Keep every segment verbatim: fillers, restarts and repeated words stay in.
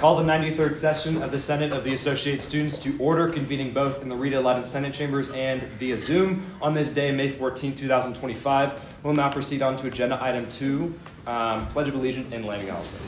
call the ninety-third session of the Senate of the Associated Students to order, convening both in the Rita Ladden Senate chambers and via Zoom on this day, May fourteenth, twenty twenty-five. We'll now proceed on to agenda item two, um, Pledge of Allegiance and land acknowledgement.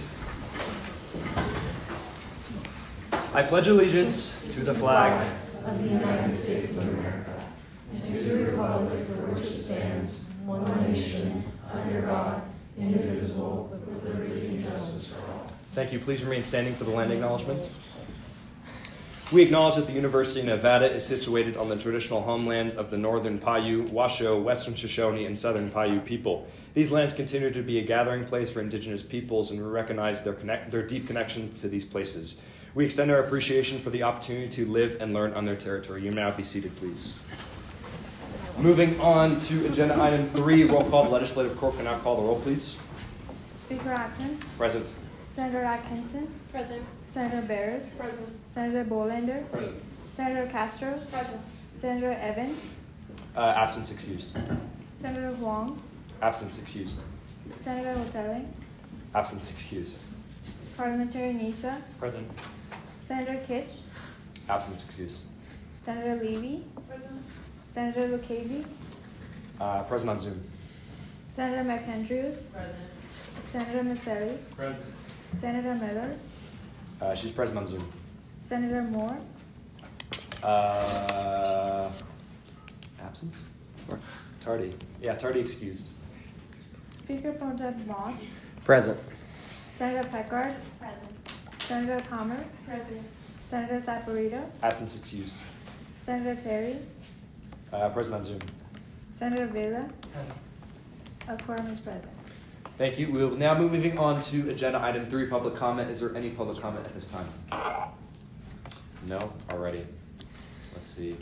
I pledge allegiance to the flag of the United States of America and to the republic for which it stands, one nation, under God, indivisible, with liberty and justice for all. Thank you. Please remain standing for the land acknowledgement. We acknowledge that the University of Nevada is situated on the traditional homelands of the Northern Paiute, Washoe, Western Shoshone, and Southern Paiute people. These lands continue to be a gathering place for indigenous peoples, and we recognize their, connect- their deep connection to these places. We extend our appreciation for the opportunity to live and learn on their territory. You may now be seated, please. Moving on to agenda item three, roll call. The legislative court can now call the roll, please. Speaker Atkins. Present. Senator Atkinson. Present. Senator Barris. Present. Senator Bolander. Present. Senator Castro. Present. Senator Evans. Uh, absence excused. Senator Huang. Absence excused. Senator Hotelling. Absence excused. Parliamentarian Nisa. Present. Senator Kitch. Absence excused. Senator Levy. Present. Senator Lucchese. Uh, present on Zoom. Senator McAndrews. Present. Senator Maselli. Present. Senator Miller. Uh, she's present on Zoom. Senator Moore. Uh, absence? Or tardy. Yeah, tardy excused. Speaker Pro Tem Moss. Present. Senator Peckard. Present. Senator Palmer. Present. Senator Saporito. Absence excused. Senator Terry. Uh, present on Zoom. Senator Vela. A quorum is present. Thank you. We'll now be moving on to agenda item three, public comment. Is there any public comment at this time? No? Alrighty. Let's see.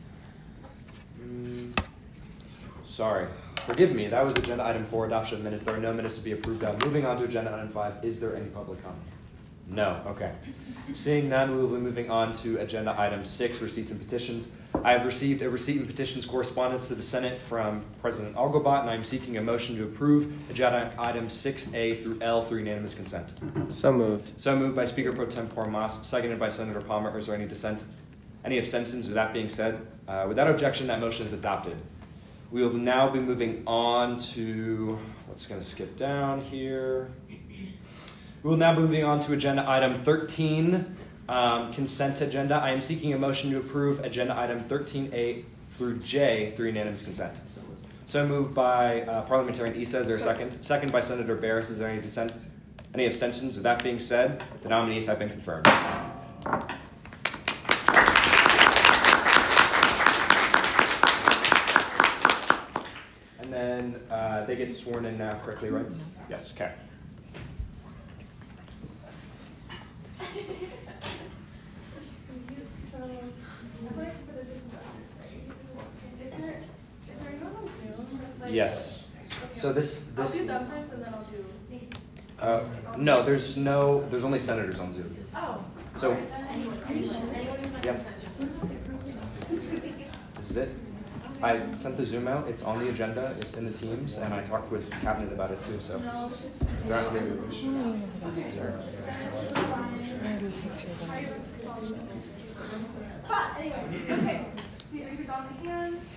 Mm, sorry. Forgive me. That was agenda item four, adoption of minutes. There are no minutes to be approved of. Moving on to agenda item five. Is there any public comment? No. Okay. Seeing none, we will be moving on to agenda item six, receipts and petitions. I have received a receipt and petitions correspondence to the Senate from President Algobot, and I am seeking a motion to approve agenda items six A through L through unanimous consent. So moved. So moved by Speaker Pro Tempore Moss, seconded by Senator Palmer. Is there any dissent? Any abstentions? With that being said, uh, without objection, that motion is adopted. We will now be moving on to, let's going to skip down here. We will now be moving on to agenda item thirteen, um, consent agenda. I am seeking a motion to approve agenda item thirteen A through J through unanimous consent. So moved by uh, Parliamentarian Issa. Is there a second? Second by Senator Barris. Is there any dissent? Any abstentions? With that being said, the nominees have been confirmed. And then uh, they get sworn in now quickly, right? Yes, okay. Yes. Okay. So this, this I'll do is, them first and then I'll do. uh, no, there's no, there's only senators on Zoom. Oh. So, Anyone, anyone, anyone who's not Yep. consent, this is it. I sent the Zoom out. It's on the agenda. It's in the Teams, and I talked with Cabinet about it too. So, they're not here. But anyways, okay. Please raise your dominant hands.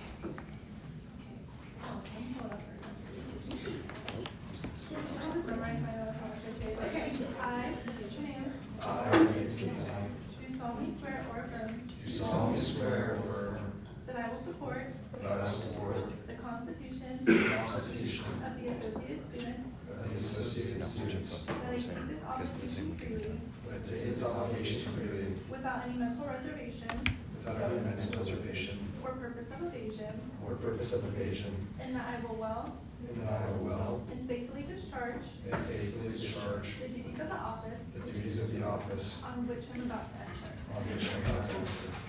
I'll just memorize my notes. Okay. I, state your name. I, Do solemnly swear or affirm do solemnly swear or affirm that I will support that I will support the Constitution the Constitution of the Associated Students, of the Associated Students, that I take this obligation freely that I take this obligation freely without any mental reservation without any mental reservation or purpose of evasion, or purpose of evasion, and that I will well and that I will well and faithfully discharge and faithfully discharge the duties of the office the duties of the office on which I'm about to enter. on which I am about to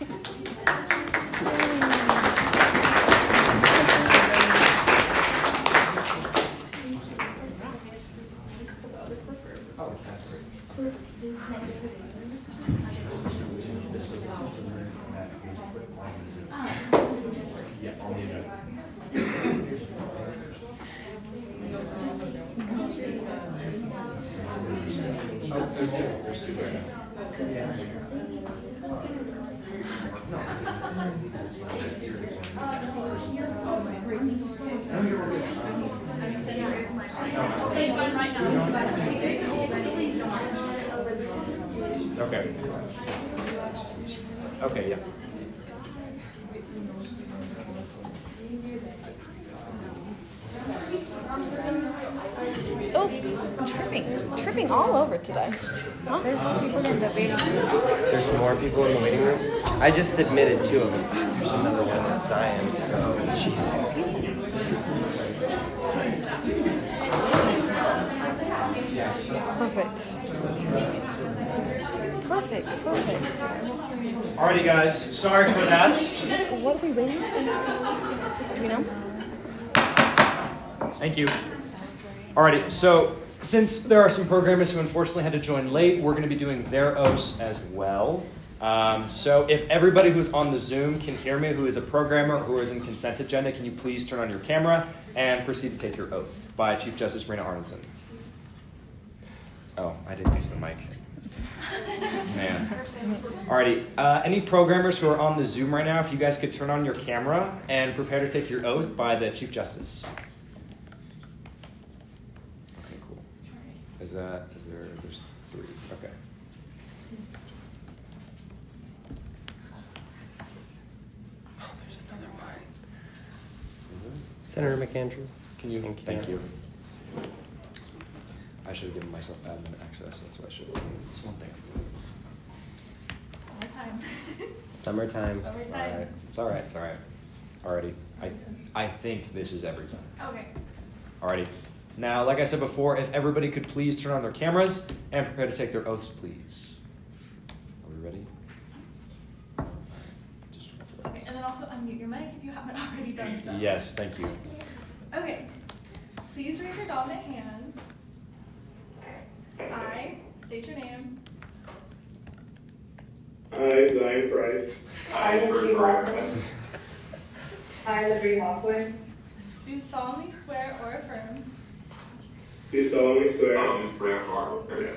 Oh, that's great. So this next Yeah, on the agenda. Okay. Okay, yeah. Oh, tripping, tripping all over today. Huh? There's more people in the waiting room. There's more people in the waiting room? I just admitted two of them. There's another one that's Zion. Jesus. Perfect. Perfect, perfect. Alrighty, guys. Sorry for that. What are we waiting for? Do we know? Thank you. Alrighty, so since there are some programmers who unfortunately had to join late, we're going to be doing their oaths as well. Um, so if everybody who's on the Zoom can hear me, who is a programmer or who is in consent agenda, can you please turn on your camera and proceed to take your oath by Chief Justice Rena Arneson. Oh, I didn't use the mic. Man. Alrighty, uh, any programmers who are on the Zoom right now, if you guys could turn on your camera and prepare to take your oath by the Chief Justice. Okay, cool. Is that, is there, there's three, okay. Oh, there's another one. Senator McAndrew. Can you, Thank you. thank you. I should have given myself admin access, that's what I should have done. It's one thing. Summertime. Summertime. It's alright, it's alright, it's alright. Alrighty, I, I think this is every time. Okay. Alrighty. Now, like I said before, if everybody could please turn on their cameras and prepare to take their oaths, please. Are we ready? Just Okay, and then also unmute your mic if you haven't already done so. Yes, thank you. Okay. Please raise your dominant hands. I state your name. I, Zion Price. I, Liberty Hoffman. I, Liberty Hoffman. Do solemnly swear or affirm Do solemnly swear solemnly swear or affirm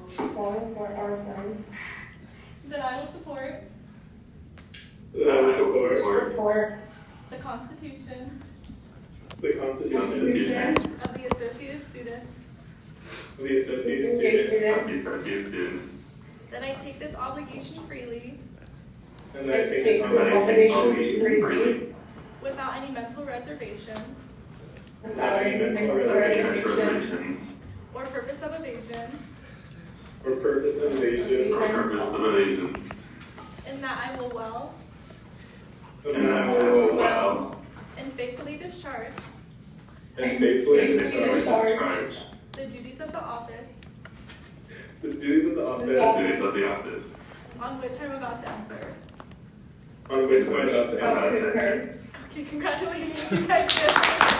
that I will support that I will support support the Constitution the Constitution Constitution of the Associated Students, of the Associated of Students, the and Associated Students, that I take this obligation freely that I take take this this obligation obligation freely without any mental reservation without any mental reservations or purpose of evasion, for purpose of evasion, or purpose of evasion, and that I will well and that I will well and faithfully discharge and faithfully faithfully discharge discharge the duties of the office the duties of the the office duties of the office on which I'm about to enter. on which I'm about to of enter. concurrence. Okay, congratulations, you guys did.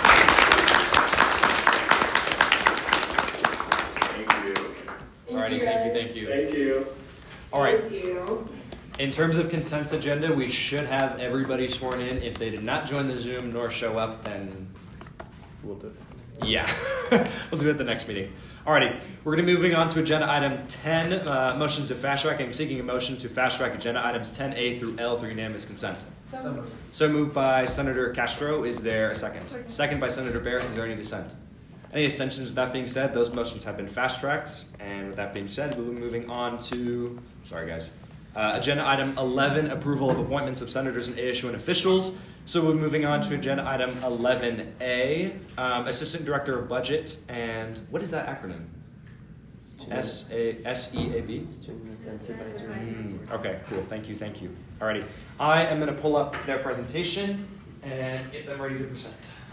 Thank you. Alrighty, thank you, thank you. Thank you. Alright, Thank you. in terms of consent agenda, we should have everybody sworn in. If they did not join the Zoom nor show up, then We'll do it. yeah, we'll do it at the next meeting. Alrighty, we're going to be moving on to agenda item ten, uh, motions to fast track. I'm seeking a motion to fast track agenda items ten A through L through unanimous consent. So moved. So moved by Senator Castro. Is there a second? Second by Senator Barris. Is there any dissent? Any abstentions? With that being said, those motions have been fast tracked. And with that being said, we'll be moving on to, sorry guys, uh, agenda item eleven, approval of appointments of senators and A S U N officials. So we're moving on to agenda item eleven A, um, Assistant Director of Budget, and what is that acronym? S A S E A B? Student Defense Advisory. Mm, okay, cool. Thank you, thank you. Alrighty. I am going to pull up their presentation and get them ready to present.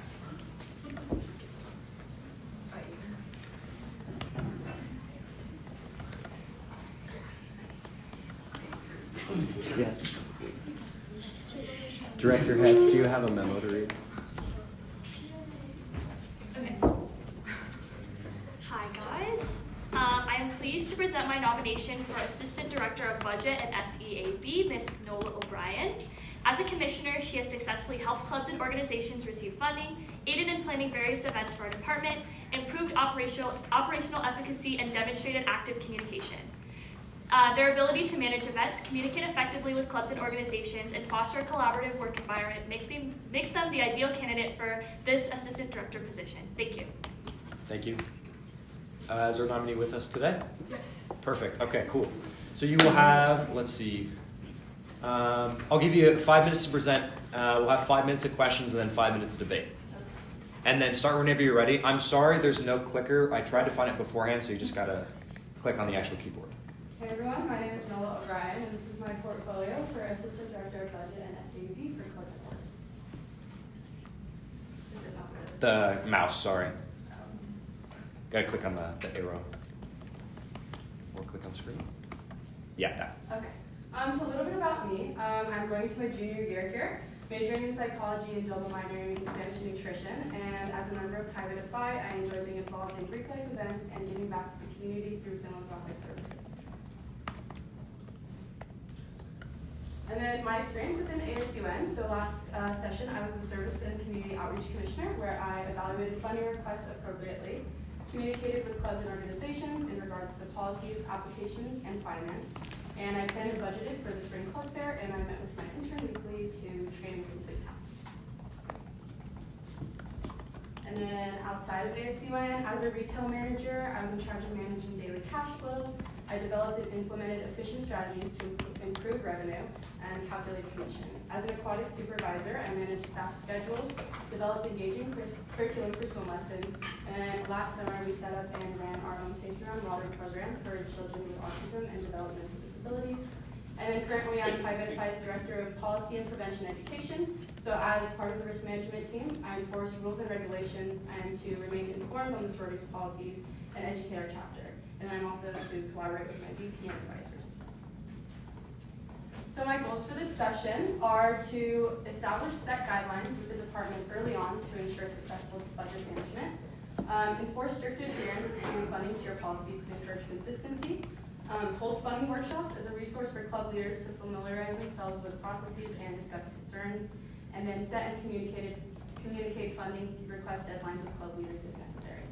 Yeah. Director Hess, do you have a memo to read? Okay. Hi, guys. Um, I am pleased to present my nomination for Assistant Director of Budget at S E A B, Miss Nola O'Brien. As a commissioner, she has successfully helped clubs and organizations receive funding, aided in planning various events for our department, improved operational, operational efficacy, and demonstrated active communication. Uh, their ability to manage events, communicate effectively with clubs and organizations, and foster a collaborative work environment makes them, makes them the ideal candidate for this assistant director position. Thank you. Thank you. Uh, is there a nominee with us today? Yes. Perfect. Okay, cool. So you will have, let's see, um, I'll give you five minutes to present. Uh, we'll have five minutes of questions and then five minutes of debate. And then start whenever you're ready. I'm sorry there's no clicker. I tried to find it beforehand, so you just got to click on the actual keyboard. Hey everyone, my name is Nola O'Brien, and this is my portfolio for Assistant Director of Budget and S A V for Club Sports. The mouse, sorry. Got to click on the, the arrow. Or click on the screen. Yeah, that. Okay. Um, so a little bit about me. Um, I'm going to my junior year here, majoring in psychology and double minoring in Spanish and nutrition. And as a member of Pi Beta Phi, I enjoy being involved in Greek life events and giving back to the community through philanthropic services. And then my experience within A S U N, so last uh, session I was the Service and Community Outreach Commissioner, where I evaluated funding requests appropriately, communicated with clubs and organizations in regards to policies, application, and finance, and I planned and budgeted for the spring club fair, and I met with my intern weekly to train and complete tasks. And then outside of A S U N, as a retail manager, I was in charge of managing daily cash flow. I developed and implemented efficient strategies to improve revenue and calculate commission. As an aquatic supervisor, I managed staff schedules, developed engaging cur curriculum for swim lessons, and last summer we set up and ran our own Safety Around Water program for children with autism and developmental disabilities. And then currently I'm Pi Beta Phi's Director of Policy and Prevention Education. So as part of the risk management team, I enforce rules and regulations and to remain informed on the sorority's policies and educate our chapter. And I'm also to collaborate with my V P and advisors. So my goals for this session are to establish set guidelines with the department early on to ensure successful budget management, um, enforce strict adherence to funding tier policies to encourage consistency, um, hold funding workshops as a resource for club leaders to familiarize themselves with processes and discuss concerns, and then set and communicate, communicate funding request deadlines with club leaders if necessary.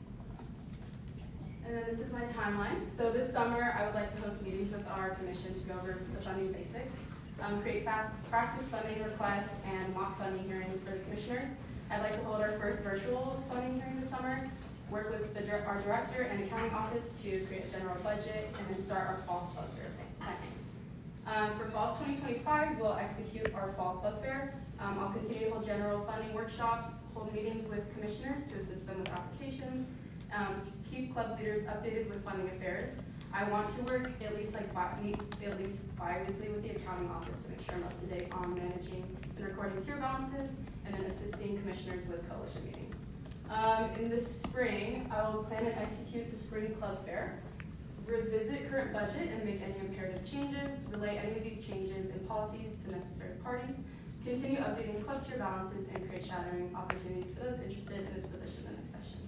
And then this is my timeline. So this summer, I would like to host meetings with our commission to go over the funding basics, um, create practice funding requests, and mock funding hearings for the commissioners. I'd like to hold our first virtual funding hearing this summer, work with the, our director and accounting office to create a general budget, and then start our fall club fair planning. Um, for fall twenty twenty-five, we'll execute our fall club fair. Um, I'll continue to hold general funding workshops, hold meetings with commissioners to assist them with applications, um, keep club leaders updated with funding affairs. I want to work at least like bi meet at least bi-weekly with the accounting office to make sure I'm up to date on managing and recording tier balances, and then assisting commissioners with coalition meetings. Um, in the spring, I will plan and execute the spring club fair, revisit current budget and make any imperative changes, relay any of these changes and policies to necessary parties, continue updating club tier balances, and create shadowing opportunities for those interested in this position in the next session.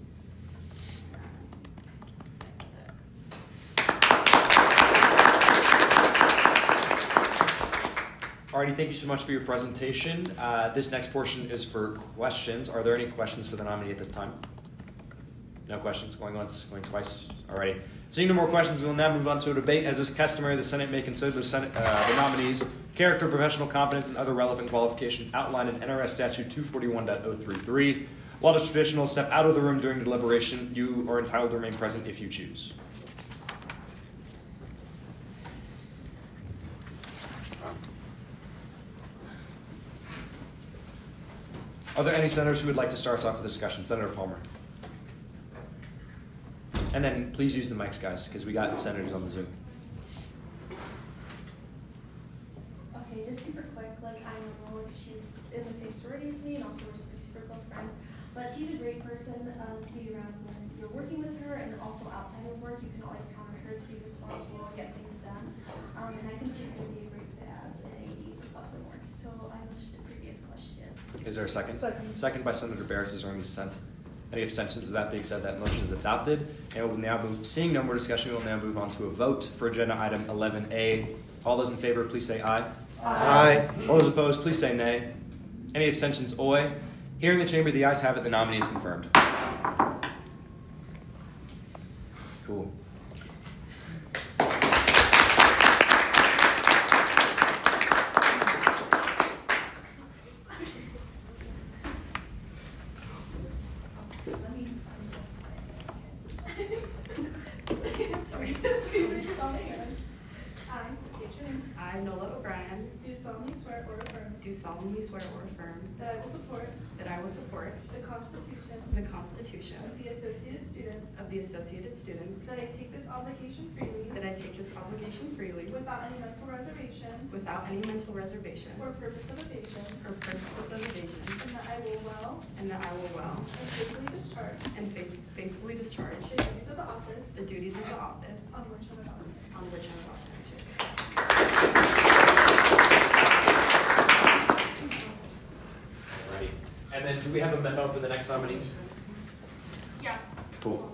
Alrighty, thank you so much for your presentation. Uh, this next portion is for questions. Are there any questions for the nominee at this time? No questions? Going once, going twice? Alrighty. Seeing no more questions, we will now move on to a debate. As is customary, the Senate may consider the, Senate, uh, the nominees' character, professional competence, and other relevant qualifications outlined in N R S Statute two forty-one point oh three three. While it is traditional to step out of the room during the deliberation, you are entitled to remain present if you choose. Are there any senators who would like to start us off with the discussion? Senator Palmer. And then please use the mics, guys, because we got senators on the Zoom. Okay, just super quick, like I know Lola, she's in the same sorority as me, and also we're just like super close friends. But she's a great person um, to be around when you're working with her, and also outside of work, you can always count on her to be responsible and get things done. Um, and I think she's going to be a great fit as an A D for Clubs and Works. So I motion the previous question. Is there a second? Second. Second by Senator Barris. Is there any dissent? Any abstentions? With that being said, that motion is adopted. And we'll now move, seeing no more discussion, we will now move on to a vote for agenda item eleven A. All those in favor, please say aye. Aye. All those opposed, please say nay. Any abstentions, oy. Here in the chamber, the ayes have it. The nominee is confirmed. Cool. Sorry. Please raise your hands. I state your name. I, Nola O'Brien, Do solemnly swear or affirm do solemnly swear or affirm that I will support that I will support the Constitution the Constitution of the Associated Students, of the Associated Students, that I take this obligation freely that I take this obligation freely without any mental reservation without any mental reservation or purpose of evasion, or purpose of evasion, and that I will well and that I will well and faithfully discharge and faith- faithfully discharge the duties of the office the duties of the office on which I'm about to enter. on which I am about to enter. Alrighty. And then do we have a memo for the next nominee? Yeah. Cool.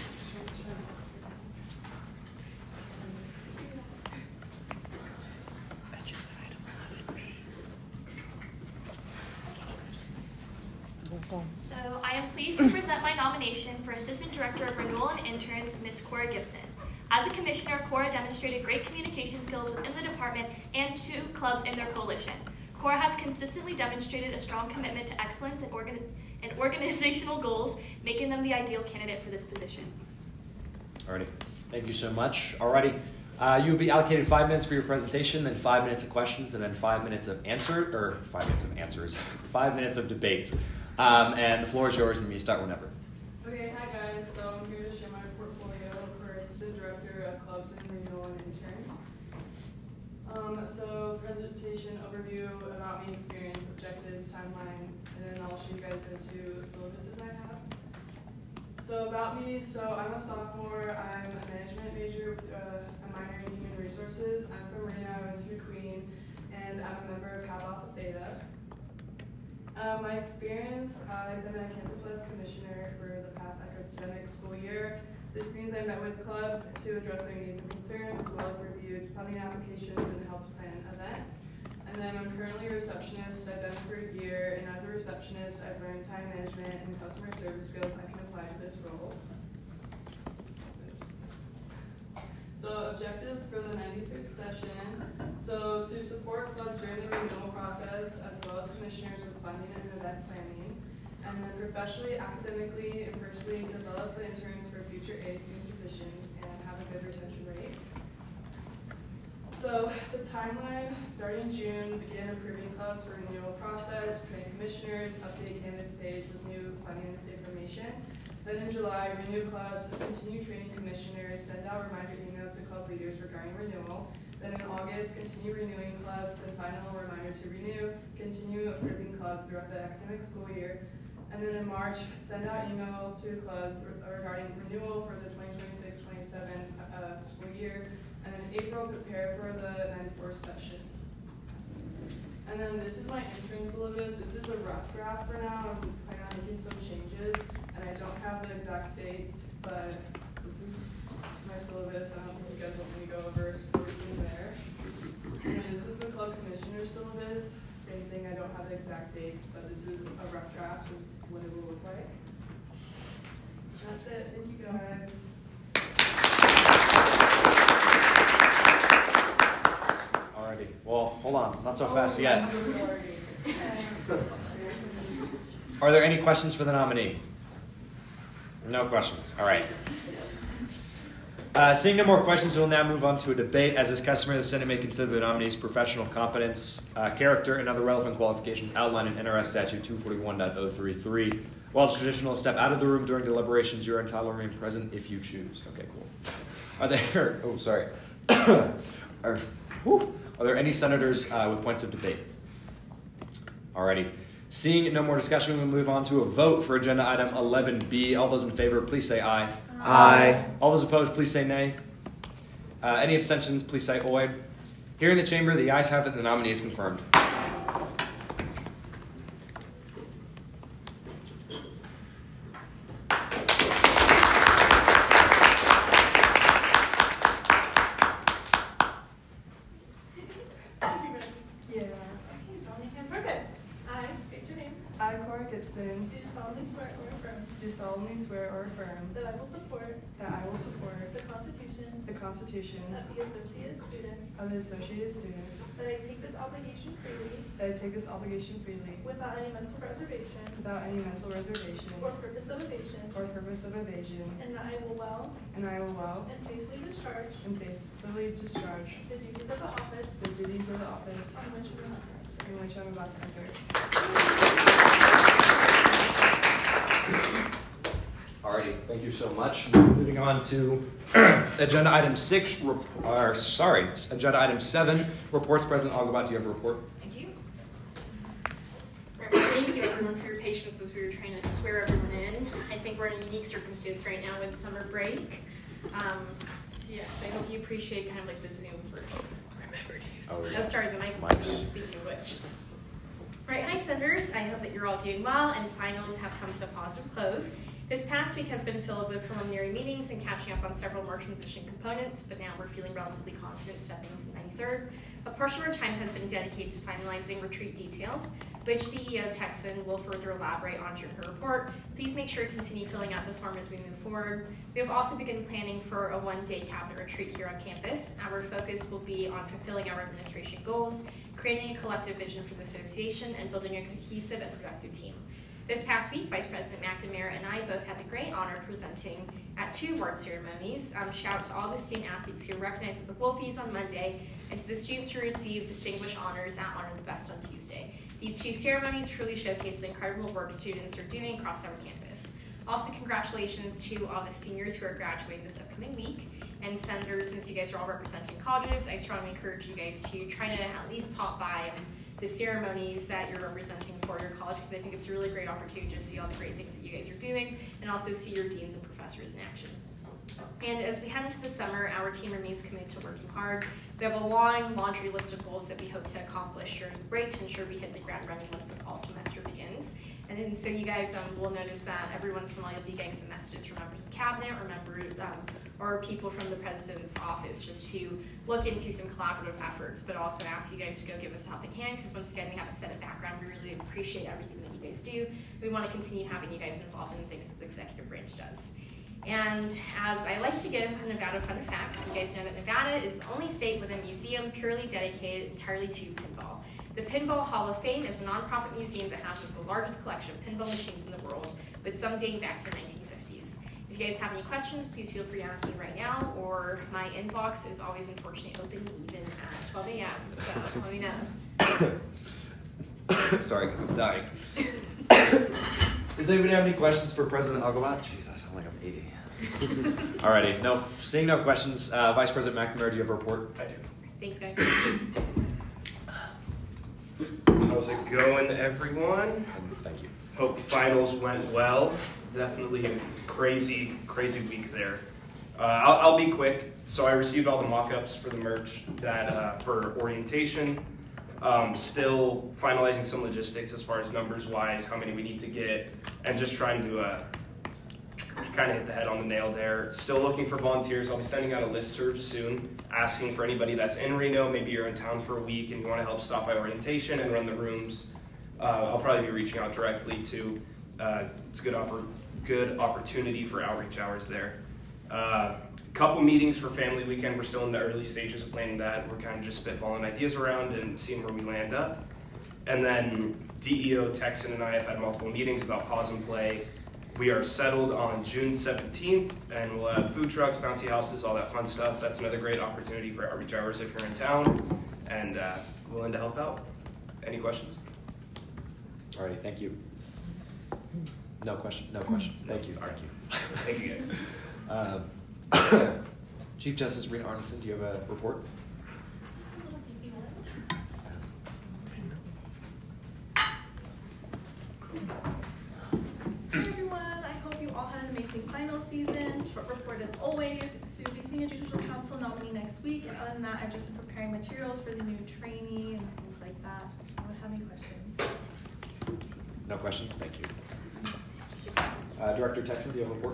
So I am pleased to present my nomination for Assistant Director of Renewal and Interns, Miz Cora Gibson. As a commissioner, Cora demonstrated great communication skills within the department and to clubs in their coalition. Cora has consistently demonstrated a strong commitment to excellence and, organ- and organizational goals, making them the ideal candidate for this position. Alrighty. Thank you so much. Alrighty. Uh, you will be allocated five minutes for your presentation, then five minutes of questions, and then five minutes of answer, or five minutes of answers, five minutes of debate. Um, and the floor is yours, and you start whenever. Okay, hi guys. So I'm here to share my portfolio for Assistant Director of Clubs and Renewal and Interns. Um, so presentation overview about me, experience, objectives, timeline, and then I'll show you guys into the syllabuses I have. So about me, so I'm a sophomore. I'm a management major with uh, a minor in human resources. I'm from Marina, I went to McQueen, and I'm a member of Kappa Alpha Theta. Uh, my experience, I've been a campus life commissioner for the past academic school year. This means I met with clubs to address their needs and concerns, as well as reviewed funding applications and helped plan events. And then I'm currently a receptionist. I've been for a year, and as a receptionist, I've learned time management and customer service skills I can apply to this role. So objectives for the ninety-fifth session. So to support clubs during the renewal process, as well as commissioners with funding and event planning. And then professionally, academically, and personally develop the interns for future A S U positions and have a good retention rate. So the timeline, starting June, begin approving clubs for renewal process, train commissioners, update candidates page with new funding information. Then in July, renew clubs, continue training commissioners, send out reminder emails to club leaders regarding renewal. Then in August, continue renewing clubs, and final reminder to renew, continue approving clubs throughout the academic school year. And then in March, send out email to clubs regarding renewal for the twenty twenty-six twenty-seven uh, school year. And then April, prepare for the ninety-fourth session. And then this is my intern syllabus. This is a rough draft for now. I'm planning on making some changes, and I don't have the exact dates, but this is my syllabus. I don't think you guys want me to go over everything there. And then this is the club commissioner syllabus. Same thing, I don't have the exact dates, but this is a rough draft of what it will look like. That's it. Thank you guys. Alrighty. Well, hold on. Not so Oh, fast yet. I'm so sorry. Are there any questions for the nominee? No questions. All right. Uh, seeing no more questions, we'll now move on to a debate. As is customary, the Senate may consider the nominee's professional competence, uh, character, and other relevant qualifications outlined in N R S Statute two forty-one point oh three three. While it's traditional to step out of the room during deliberations, you are entitled to remain present if you choose. Okay, cool. Are there? Oh, sorry. are, whew, are there any senators uh, with points of debate? Alrighty. Seeing no more discussion, we'll move on to a vote for agenda item eleven B. All those in favor, please say aye. Aye. All those opposed, please say nay. Uh, any abstentions, please say oy. Here in the chamber, the ayes have it, the nominee is confirmed. Dixon, do solemnly swear or affirm do solemnly swear or affirm that I will support that I will support the Constitution the Constitution of the Associated Students, of the Associated Students, that I take this obligation freely that I take this obligation freely without any mental reservation without any mental reservation or purpose of evasion, or purpose of evasion, and that I will well and I will well and faithfully discharge and faithfully discharge the duties of the office the duties of the office on which we must enter. in which I'm about to enter. Alrighty, thank you so much. Moving on to agenda item six, rep- or sorry, agenda item seven, reports. President Algabat, do you have a report? Thank you. Right, well, thank you everyone for your patience as we were trying to swear everyone in. I think we're in a unique circumstance right now with summer break. Um, so yes, I hope you appreciate kind of like the Zoom version. Oh, Oh, sorry, the microphone is speaking of which. Right, hi Senators. I hope that you're all doing well and finals have come to a positive close. This past week has been filled with preliminary meetings and catching up on several more transition components, but now we're feeling relatively confident stepping into the ninety-third. A portion of our time has been dedicated to finalizing retreat details, which D E O Texan will further elaborate on during her report. Please make sure to continue filling out the form as we move forward. We have also begun planning for a one-day cabinet retreat here on campus. Our focus will be on fulfilling our administration goals, creating a collective vision for the association, and building a cohesive and productive team. This past week, Vice President McNamara and I both had the great honor of presenting at two award ceremonies. Um, shout out to all the student athletes who were recognized at the Wolfies on Monday, and to the students who received distinguished honors at Honor the Best on Tuesday. These two ceremonies truly showcase the incredible work students are doing across our campus. Also, congratulations to all the seniors who are graduating this upcoming week. And Senators, since you guys are all representing colleges, I strongly encourage you guys to try to at least pop by um, the ceremonies that you're representing for your college, because I think it's a really great opportunity to see all the great things that you guys are doing and also see your deans and professors in action. And as we head into the summer, our team remains committed to working hard. We have a long laundry list of goals that we hope to accomplish during the break to ensure we hit the ground running once the fall semester begins. And then, so you guys um, will notice that every once in a while you'll be getting some messages from members of the cabinet or members um, or people from the president's office just to look into some collaborative efforts, but also ask you guys to go give us a helping hand, because once again we have a set of background. We really appreciate everything that you guys do. We want to continue having you guys involved in the things that the executive branch does. And as I like to give a Nevada fun fact, you guys know that Nevada is the only state with a museum purely dedicated entirely to pinball. The Pinball Hall of Fame is a nonprofit museum that houses the largest collection of pinball machines in the world, with some dating back to the nineteen fifties. If you guys have any questions, please feel free to ask me right now, or my inbox is always unfortunately open even at twelve a m, so let me know. Sorry, because I'm dying. Does anybody have any questions for President Algabat? Jeez, I sound like I'm eighty. Alrighty, no, seeing no questions, uh, Vice President McNamara, do you have a report? I do. Thanks, guys. How's it going, everyone? Thank you. Hope finals went well. Definitely a crazy, crazy week there. Uh, I'll, I'll be quick. So I received all the mock-ups for the merch that uh, for orientation. Um, still finalizing some logistics as far as numbers-wise, how many we need to get, and just trying to uh, kind of hit the head on the nail there. Still looking for volunteers. I'll be sending out a listserv soon, asking for anybody that's in Reno. Maybe you're in town for a week and you want to help stop by orientation and run the rooms. Uh, I'll probably be reaching out directly to. Uh, it's a good, oppor- good opportunity for outreach hours there. Uh, couple meetings for family weekend. We're still in the early stages of planning that. We're kind of just spitballing ideas around and seeing where we land up. And then D E O Texan and I have had multiple meetings about pause and play. We are settled on June seventeenth, and we'll have food trucks, bouncy houses, all that fun stuff. That's another great opportunity for outreach hours if you're in town, and uh, willing to help out. Any questions? All right, thank you. No question. No questions. Thank you. All Thank right. you. Thank you, guys. Uh, Chief Justice Rena Arneson, do you have a report? Hi everyone, I hope you all had an amazing final season. Short report as always. So you'll be seeing a judicial council nominee next week. And other than that, I've just been preparing materials for the new trainee and things like that. Does anyone have any questions? No questions. Thank you. Uh, Director Texan, do you have a report?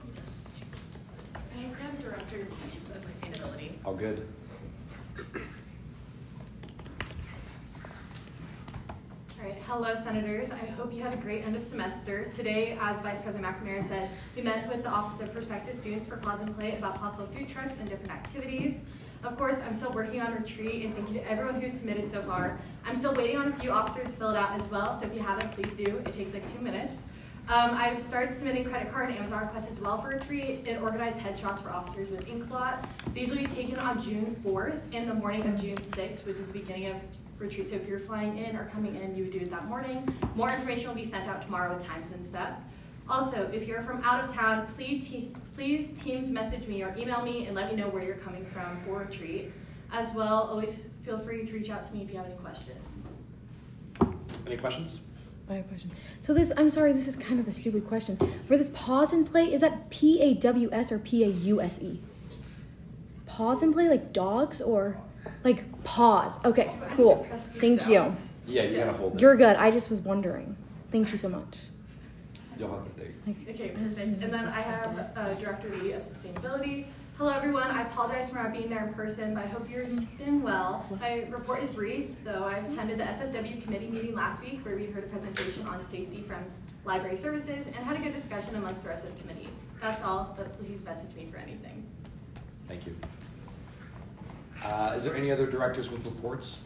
I also have Director of Sustainability. All good. All right, Hello, Senators. I hope you had a great end of semester. Today, as Vice President McNamara said, we met with the Office of Prospective Students for Pause and Play about possible food trucks and different activities. Of course, I'm still working on retreat, and thank you to everyone who's submitted so far. I'm still waiting on a few officers to fill it out as well, so if you haven't, please do. It takes like two minutes. Um, I've started submitting credit card and Amazon requests as well for retreat and organized headshots for officers with Inkblot. These will be taken on June fourth in the morning of June sixth, which is the beginning of retreat. So if you're flying in or coming in, you would do it that morning. More information will be sent out tomorrow with times and stuff. Also, if you're from out of town, please, te please Teams message me or email me and let me know where you're coming from for retreat. As well, always feel free to reach out to me if you have any questions. Any questions? I have a question. So this, I'm sorry, this is kind of a stupid question. For this pause and play, is that P A W S or P A U S E? Pause and play, like dogs, or like pause? Okay, cool. Thank you. Yeah, you gotta hold it. You're good. I just was wondering. Thank you so much. You'll have to take. Okay, perfect. And then I have uh, Director Lee of Sustainability. Hello, everyone. I apologize for not being there in person, but I hope you're doing well. My report is brief, though I attended the S S W committee meeting last week where we heard a presentation on safety from library services and had a good discussion amongst the rest of the committee. That's all, but please message me for anything. Thank you. Uh, is there any other directors with reports?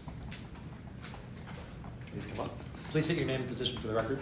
Please come up. Please state your name and position for the record.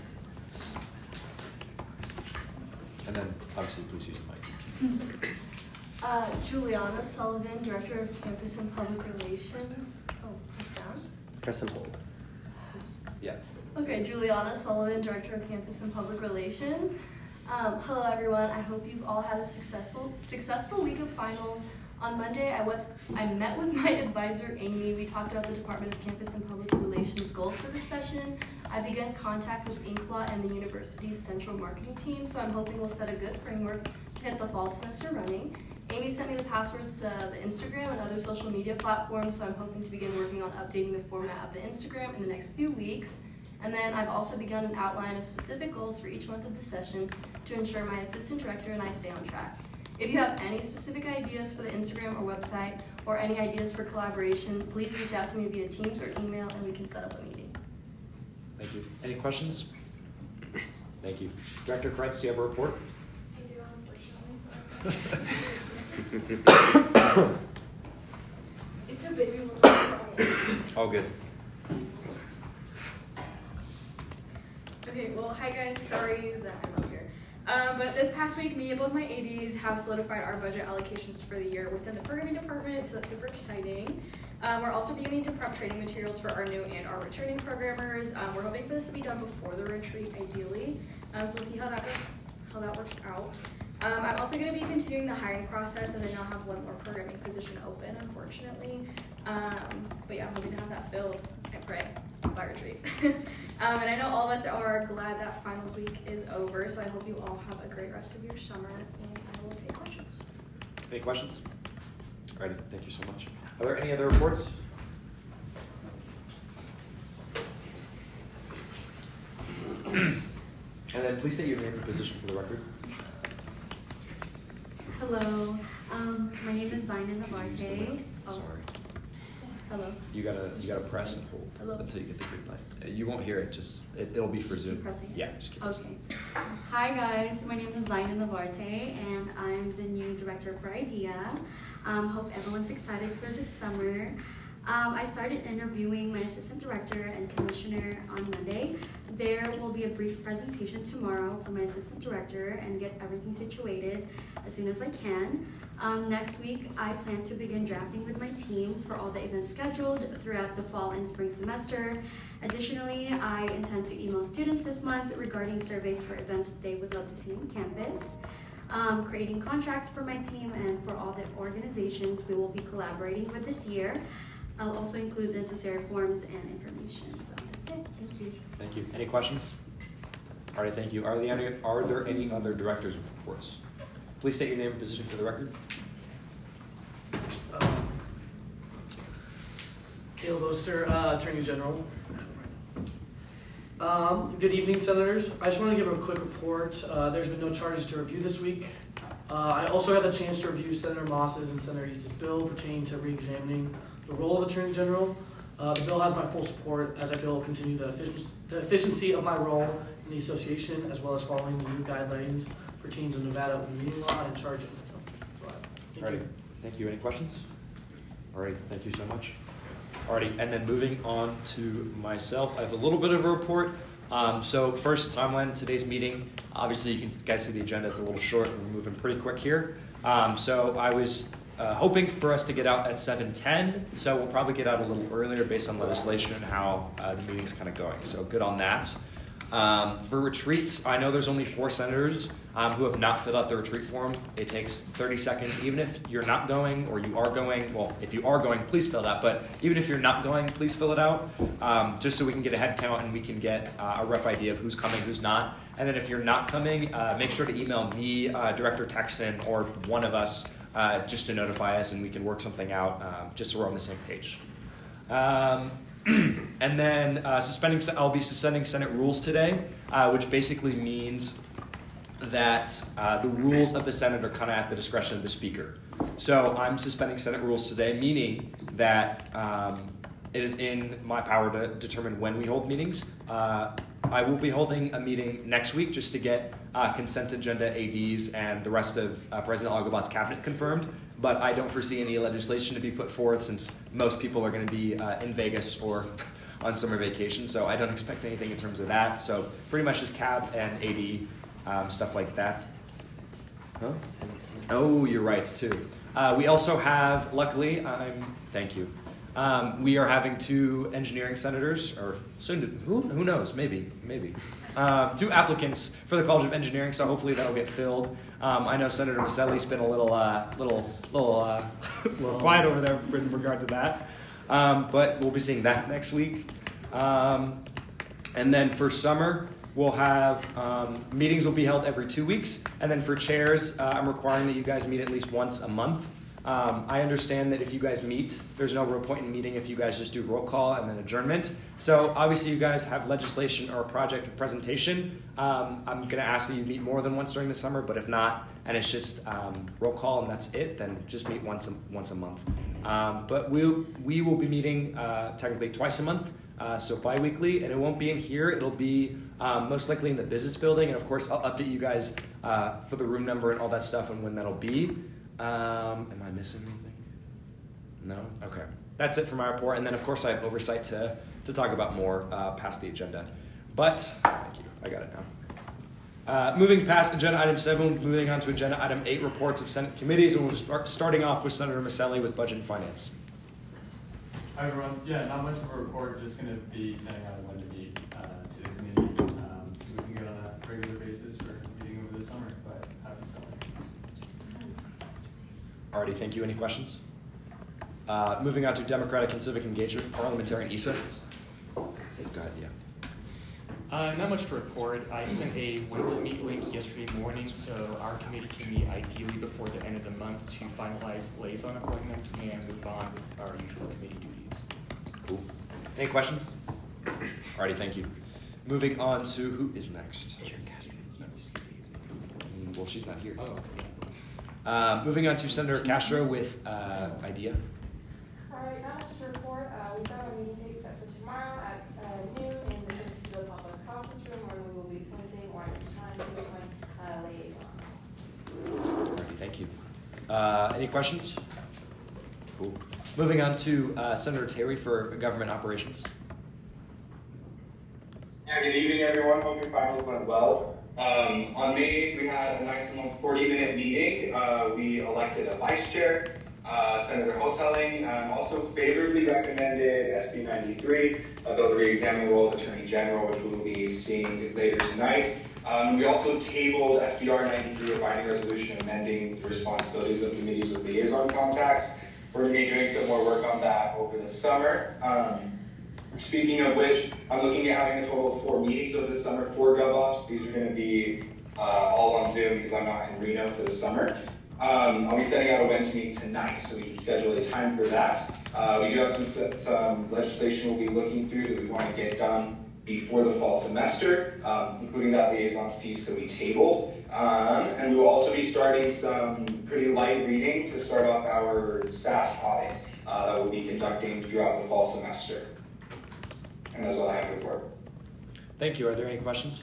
And then, obviously, please use the mic. Uh, Juliana Sullivan, Director of Campus and Public Relations. Oh, press down. Press and hold. Yeah. Okay, Juliana Sullivan, Director of Campus and Public Relations. Um, hello, everyone. I hope you've all had a successful successful week of finals. On Monday, I went. I met with my advisor, Amy. We talked about the Department of Campus and Public Relations goals for this session. I began contact with Inkblot and the university's central marketing team, so I'm hoping we'll set a good framework to hit the fall semester running. Amy sent me the passwords to the Instagram and other social media platforms, so I'm hoping to begin working on updating the format of the Instagram in the next few weeks. And then I've also begun an outline of specific goals for each month of the session to ensure my assistant director and I stay on track. If you have any specific ideas for the Instagram or website, or any ideas for collaboration, please reach out to me via Teams or email and we can set up a meeting. Thank you. Any questions? Thank you. Director Kretz, do you have a report? It's a baby one. All good. Okay, well, hi guys, sorry that I'm up here. Um, but this past week, me and both my A Ds have solidified our budget allocations for the year within the programming department, so that's super exciting. Um, we're also beginning to prep training materials for our new and our returning programmers. Um, we're hoping for this to be done before the retreat, ideally. Um, so we'll see how that how that works out. Um, I'm also going to be continuing the hiring process as I now have one more programming position open, unfortunately. Um, but yeah, I'm hoping to have that filled, I pray, by retreat. um, and I know all of us are glad that finals week is over, so I hope you all have a great rest of your summer, and I will take questions. Any questions? All right, thank you so much. Are there any other reports? And then please state your name and position for the record. Hello, um, my name is Zaina Navarte. Oh. Sorry. Hello. You gotta you gotta press and hold Hello. until you get the green light. Uh, You won't hear it. Just it, it'll be for Just Zoom. keep pressing it? Yeah. Just keep pressing. Okay. Hi guys, my name is Zaina Navarte and I'm the new director for IDEA. Um, hope everyone's excited for this summer. Um, I started interviewing my assistant director and commissioner on Monday. There will be a brief presentation tomorrow for my assistant director and get everything situated as soon as I can. Um, next week, I plan to begin drafting with my team for all the events scheduled throughout the fall and spring semester. Additionally, I intend to email students this month regarding surveys for events they would love to see on campus. Um, creating contracts for my team and for all the organizations we will be collaborating with this year. I'll also include necessary forms and information. So that's it. Thank you. Thank you. Any questions? All right, thank you. Are there any, are there any other directors with reports? Please state your name and position for the record. Um, Caleb Oster, uh, Attorney General. Um, good evening, Senators. I just want to give a quick report. Uh, there's been no charges to review this week. Uh, I also had the chance to review Senator Moss's and Senator East's bill pertaining to re-examining the role of Attorney General. Uh, the bill has my full support as I feel it will continue the, effic- the efficiency of my role in the association, as well as following the new guidelines pertaining to Nevada open meeting law and charging. So, thank Alrighty, you. thank you. Any questions? Alrighty, thank you so much. Alrighty, and then moving on to myself, I have a little bit of a report. Um, so first timeline today's meeting. Obviously, you can guys see the agenda. It's a little short. We're moving pretty quick here. Um, so I was uh, hoping for us to get out at seven ten. So we'll probably get out a little earlier based on legislation and how uh, the meeting's kind of going. So good on that. Um, for retreats, I know there's only four senators um, who have not filled out the retreat form. It takes thirty seconds. Even if you're not going or you are going, well, if you are going, please fill it out. But even if you're not going, please fill it out, um, just so we can get a head count and we can get uh, a rough idea of who's coming, who's not. And then if you're not coming, uh, make sure to email me, uh, Director Texan, or one of us uh, just to notify us, and we can work something out um, just so we're on the same page. Um, and then uh, suspending, I'll be suspending Senate rules today, uh, which basically means that uh, the rules of the Senate are kind of at the discretion of the Speaker. So I'm suspending Senate rules today, meaning that um, it is in my power to determine when we hold meetings. Uh, I will be holding a meeting next week just to get uh, consent agenda A Ds and the rest of uh, President Algabot's cabinet confirmed. But I don't foresee any legislation to be put forth since most people are going to be uh, in Vegas or on summer vacation. So I don't expect anything in terms of that. So pretty much just cab and A D, um, stuff like that. Huh? Oh, you're right, too. Uh, we also have, luckily, I'm, thank you. Um, we are having two engineering senators, or soon to, who, who knows, maybe, maybe. Uh, two applicants for the College of Engineering, so hopefully that'll get filled. Um, I know Senator Maselli's been a little, uh, little, little, uh, little quiet over there in regard to that. Um, but we'll be seeing that next week. Um, and then for summer, we'll have um, meetings will be held every two weeks. And then for chairs, uh, I'm requiring that you guys meet at least once a month. Um, I understand that if you guys meet, there's no real point in meeting if you guys just do roll call and then adjournment. So obviously you guys have legislation or a project presentation. Um, I'm going to ask that you meet more than once during the summer, but if not, and it's just um, roll call and that's it, then just meet once a, once a month. Um, but we we will be meeting uh, technically twice a month, uh, so bi-weekly, and it won't be in here. It'll be um, most likely in the business building, and of course I'll update you guys uh, for the room number and all that stuff and when that'll be. Um, am I missing anything? No? Okay. That's it for my report. And then, of course, I have oversight to, to talk about more uh, past the agenda. But, thank you. I got it now. Uh, moving past agenda item seven, moving on to agenda item eight, reports of Senate committees. And we'll start starting off with Senator Maselli with Budget and Finance. Hi, everyone. Yeah, not much of a report. Just going to be sending out when to meet uh, to the committee um, so we can get on a regular basis for meeting over the summer. But happy summer. Alrighty, thank you. Any questions? Uh, moving on to Democratic and Civic Engagement, Parliamentarian Issa. Oh, go ahead, yeah. Uh, not much to report. I sent a when to meet link yesterday morning, so our committee can meet ideally before the end of the month to finalize liaison appointments and move on with our usual committee duties. Cool. Any questions? Alrighty, thank you. Moving on to who is next? Well, she's not here. Oh. Uh, moving on to Senator Castro with uh, IDEA. All right, not much to report. Uh, we've got our meeting date set for tomorrow at uh, noon in the Fitzgerald Public Conference Room, where we will be appointing or it's time to appoint uh, liaisons. Alrighty, thank you. Uh, any questions? Cool. Moving on to uh, Senator Terry for Government Operations. Yeah, good evening, everyone. Hope your finals went well. Um, on May eighth, we had a nice little forty minute meeting. Uh, we elected a vice chair, uh, Senator Hoteling, um, also favorably recommended S B ninety-three, a bill to re-examine the role of Attorney General, which we will be seeing later tonight. Um, we also tabled S B R ninety-three, a binding resolution amending the responsibilities of committees with liaison contacts. We're going to be doing some more work on that over the summer. Um, Speaking of which, I'm looking at having a total of four meetings over the summer, four GovOps. These are going to be uh, all on Zoom because I'm not in Reno for the summer. Um, I'll be setting out a when to meet tonight, so we can schedule a time for that. Uh, we do have some, some legislation we'll be looking through that we want to get done before the fall semester, um, including that liaisons piece that we tabled. Um, and we will also be starting some pretty light reading to start off our S A S audit. uh, that we'll be conducting throughout the fall semester. And that's all I have to report. Thank you. Are there any questions?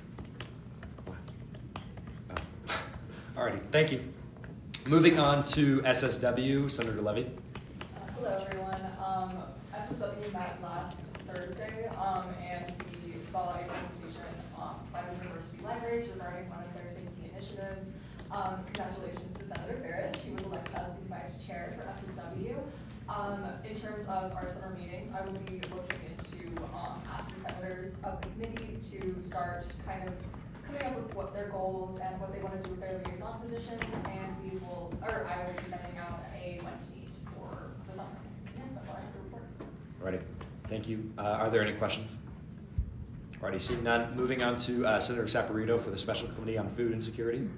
Oh. Alrighty, thank you. Moving on to S S W, Senator Levy. Uh, hello, everyone. Um, S S W met last Thursday, um, and we saw a presentation um, by the University Libraries regarding one of their safety initiatives. Um, congratulations to Senator Barrett. She was elected as the vice chair for S S W. Um, in terms of our summer meetings, I will be looking into um, asking senators of the committee to start kind of coming up with what their goals and what they want to do with their liaison positions, and we will, or I will be sending out a when to meet for the summer. Yeah, that's all I have to report. Alrighty, thank you. Uh, are there any questions? Alrighty, seeing none. Moving on to uh, Senator Saporito for the Special Committee on Food Insecurity.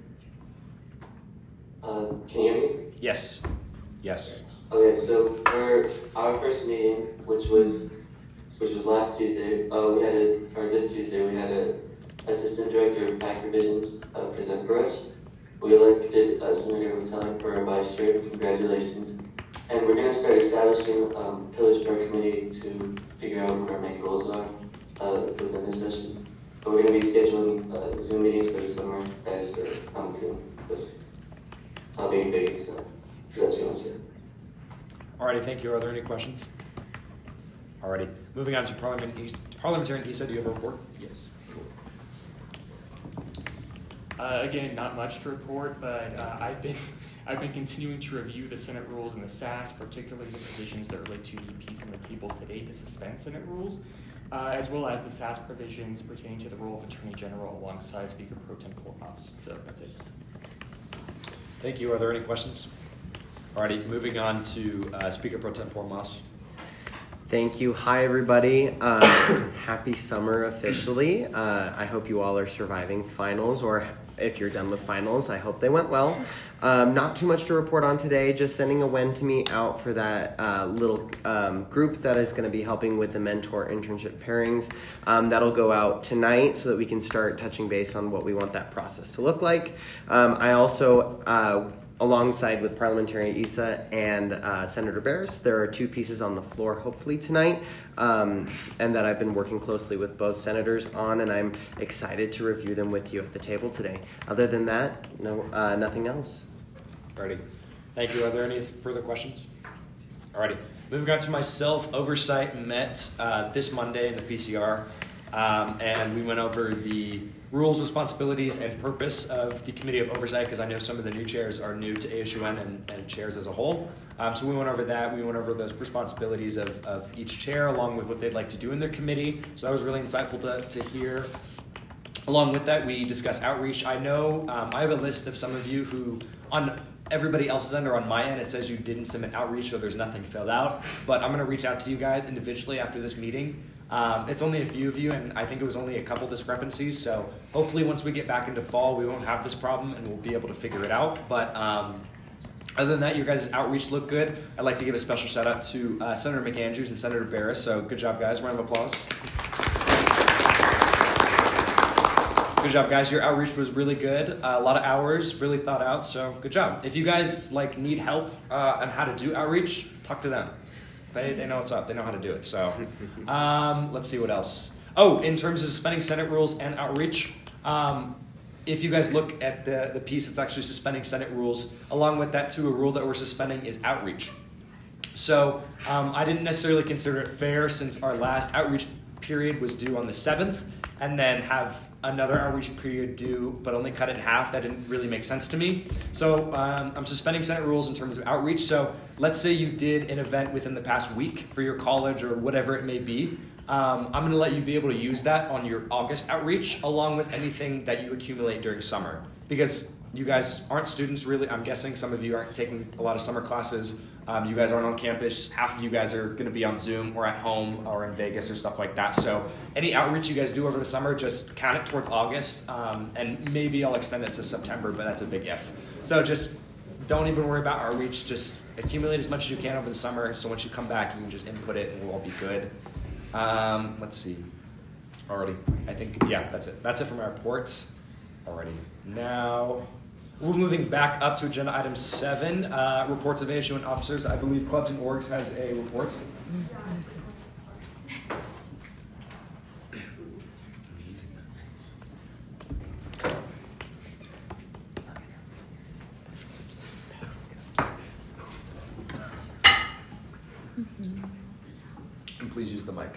Uh, can you hear me? Yes. Yes. Okay, so for our first meeting, which was which was last Tuesday, uh, we had a, or this Tuesday, we had a Assistant Director of PAC Revisions uh, present for us. We elected uh, Senator Hotelling for our vice chair. Congratulations. And we're going to start establishing um, pillars for our committee to figure out what our main goals are uh, within this session. But we're going to be scheduling uh, Zoom meetings for the summer as uh, commenting. But I'll be big, so that's what I'll say. Alrighty, thank you. Are there any questions? Alrighty, moving on to Parliament East, Parliamentarian Issa, do you have a report? Yes. Uh, again, not much to report, but uh, I've been I've been continuing to review the Senate rules and the S A S, particularly the provisions that relate to the piece on the table today to suspend Senate rules, uh, as well as the S A S provisions pertaining to the role of Attorney General alongside Speaker Pro Tempore Haas. So that's it. Thank you. Are there any questions? Alrighty, moving on to uh, Speaker Pro Tempore Moss. Thank you. Hi, everybody. Um, happy summer officially. Uh, I hope you all are surviving finals, or if you're done with finals, I hope they went well. Um, not too much to report on today, just sending a when to meet out for that uh, little um, group that is going to be helping with the mentor internship pairings. Um, that'll go out tonight so that we can start touching base on what we want that process to look like. Um, I also... Uh, Alongside with Parliamentarian Issa and uh, Senator Barris, there are two pieces on the floor hopefully tonight, um, and that I've been working closely with both senators on, and I'm excited to review them with you at the table today. Other than that, no, uh, nothing else. Alrighty, thank you. Are there any further questions? Alrighty, moving on to myself, Oversight met uh, this Monday in the P C R, um, and we went over the rules, responsibilities, and purpose of the Committee of Oversight, because I know some of the new chairs are new to A S U N and, and chairs as a whole. Um, so we went over that. We went over the responsibilities of, of each chair along with what they'd like to do in their committee. So that was really insightful to, to hear. Along with that, we discussed outreach. I know um, I have a list of some of you who, on everybody else's end or on my end, it says you didn't submit outreach, so there's nothing filled out. But I'm going to reach out to you guys individually after this meeting. Um, it's only a few of you, and I think it was only a couple discrepancies, so hopefully once we get back into fall, we won't have this problem, and we'll be able to figure it out. But um, other than that, your guys' outreach looked good. I'd like to give a special shout-out to uh, Senator McAndrews and Senator Barris, so good job, guys. Round of applause. Good job, guys. Your outreach was really good. Uh, a lot of hours, really thought out, so good job. If you guys like need help uh, on how to do outreach, talk to them. They, they know what's up. They know how to do it. So um, let's see what else. Oh, in terms of suspending Senate rules and outreach, um, if you guys look at the, the piece, it's actually suspending Senate rules. Along with that, too, a rule that we're suspending is outreach. So um, I didn't necessarily consider it fair since our last outreach period was due on the seventh, and then have another outreach period due, but only cut it in half. That didn't really make sense to me. So um, I'm suspending Senate rules in terms of outreach. So let's say you did an event within the past week for your college or whatever it may be. Um, I'm going to let you be able to use that on your August outreach, along with anything that you accumulate during summer. Because you guys aren't students, really. I'm guessing some of you aren't taking a lot of summer classes. Um, you guys aren't on campus. Half of you guys are going to be on Zoom or at home or in Vegas or stuff like that. So any outreach you guys do over the summer, just count it towards August. Um, and maybe I'll extend it to September, but that's a big if. So just don't even worry about outreach. Just accumulate as much as you can over the summer. So once you come back, you can just input it and we'll all be good. Um, let's see. Already. I think, yeah, that's it. That's it for my reports. Already. Now, We're moving back up to agenda item seven, uh, reports of A S U and officers. I believe Clubs and Orgs has a report. And please use the mic.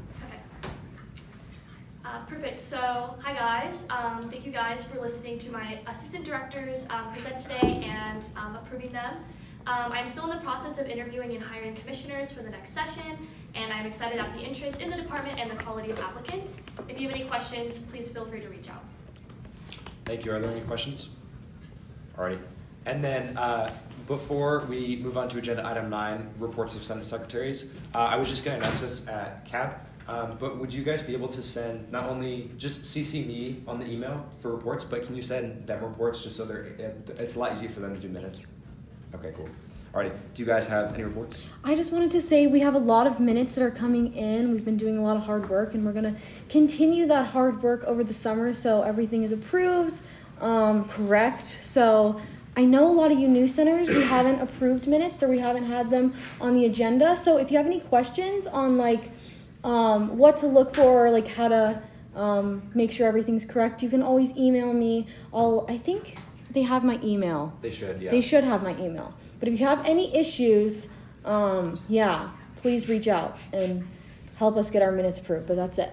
Uh, perfect. So, hi guys. Um, thank you guys for listening to my assistant directors um, present today and um, approving them. Um, I'm still in the process of interviewing and hiring commissioners for the next session, and I'm excited at the interest in the department and the quality of applicants. If you have any questions, please feel free to reach out. Thank you. Are there any questions? Alrighty. And then uh, before we move on to agenda item nine, reports of Senate secretaries, uh, I was just going to announce this at C A B, um, but would you guys be able to send not only just C C me on the email for reports, but can you send them reports just so they're it's a lot easier for them to do minutes? Okay, cool. Alrighty. Do you guys have any reports? I just wanted to say we have a lot of minutes that are coming in. We've been doing a lot of hard work, and we're going to continue that hard work over the summer so everything is approved, um, correct. So I know a lot of you new centers, we haven't approved minutes or we haven't had them on the agenda. So if you have any questions on like um, what to look for, or like how to um, make sure everything's correct, you can always email me. I'll, I think they have my email. They should, yeah. They should have my email. But if you have any issues, um, yeah, please reach out and help us get our minutes approved. But that's it.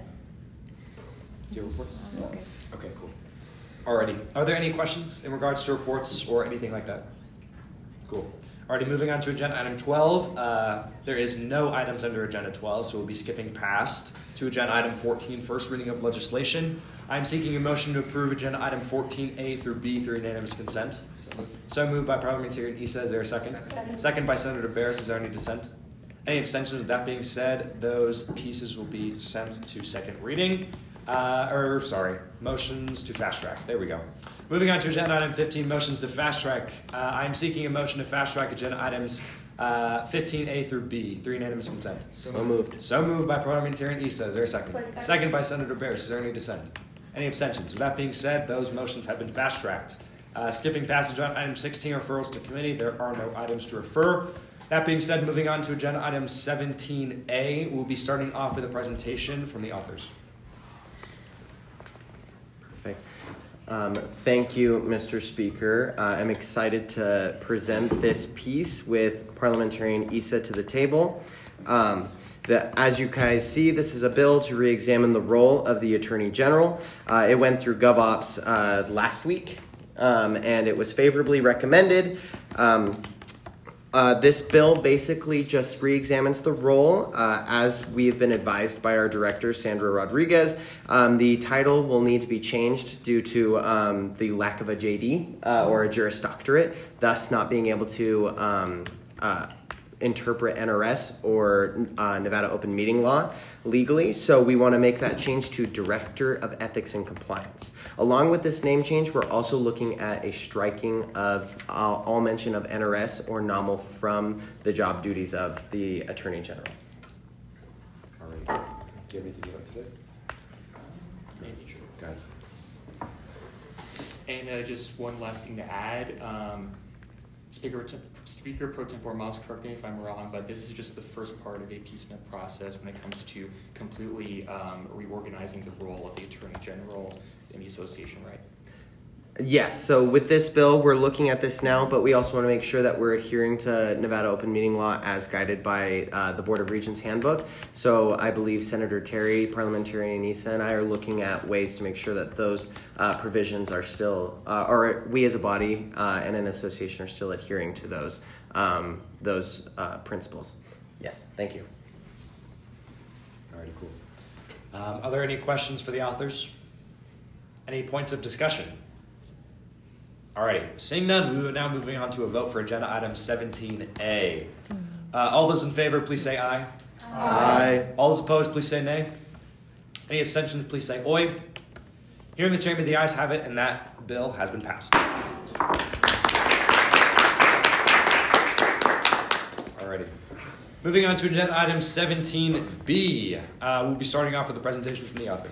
Do you have a report? No. Okay, cool. Alrighty. Are there any questions in regards to reports or anything like that? Cool. Alrighty, moving on to agenda item twelve. Uh, there is no items under agenda twelve, so we'll be skipping past to agenda item fourteen, first reading of legislation. I'm seeking a motion to approve agenda item fourteen A through B through unanimous consent. So moved by Parliamentarian Issa. Is there a second? Second. Second by Senator Barris. Is there any dissent? Any abstentions? With that being said, those pieces will be sent to second reading. Uh, or, sorry, motions to fast track. There we go. Moving on to agenda item fifteen, motions to fast track. Uh, I'm seeking a motion to fast track agenda items uh, fifteen A through B through unanimous consent. So, so moved. So moved by Parliamentarian Issa. Is there a second? Second. Second by Senator Barris. Is there any dissent? Any abstentions? With that being said, those motions have been fast tracked. Uh, skipping passage on item sixteen, referrals to committee. There are no items to refer. That being said, moving on to agenda item seventeen A, we'll be starting off with a presentation from the authors. Perfect. Um, thank you, Mister Speaker. Uh, I'm excited to present this piece with Parliamentarian Issa to the table. Um, the, as you guys see, this is a bill to re-examine the role of the Attorney General. Uh, it went through GovOps uh, last week, um, and it was favorably recommended. Um, Uh, this bill basically just re-examines the role. Uh, as we have been advised by our director, Sandra Rodriguez, um, the title will need to be changed due to um, the lack of a J D uh, or a Juris Doctorate, thus not being able to um, uh, interpret N R S or uh, Nevada Open Meeting Law legally. So we want to make that change to Director of Ethics and Compliance. Along with this name change, we're also looking at a striking of uh, all mention of N R S or N O M L from the job duties of the Attorney General. All right. Do you have anything you'd like to say? Maybe sure. Go ahead. And uh, just one last thing to add. Um, Speaker, Speaker Pro Tempore Miles, correct me if I'm wrong, but this is just the first part of a piecemeal process when it comes to completely um, reorganizing the role of the Attorney General in the association, right? Yes, so with this bill, we're looking at this now, but we also want to make sure that we're adhering to Nevada Open Meeting Law as guided by uh, the Board of Regents handbook. So I believe Senator Terry, Parliamentarian Issa, and I are looking at ways to make sure that those uh, provisions are still, uh, or we as a body uh, and an association are still adhering to those, um, those uh, principles. Yes, thank you. All right, cool. Um, are there any questions for the authors? Any points of discussion? Alrighty, seeing none, we are now moving on to a vote for agenda item seventeen A. Uh, all those in favor, please say aye. Aye. Aye. All those opposed, please say nay. Any abstentions, please say oi. Here in the chamber, the ayes have it, and that bill has been passed. Alrighty. Moving on to agenda item seventeen B. Uh, we'll be starting off with a presentation from the author.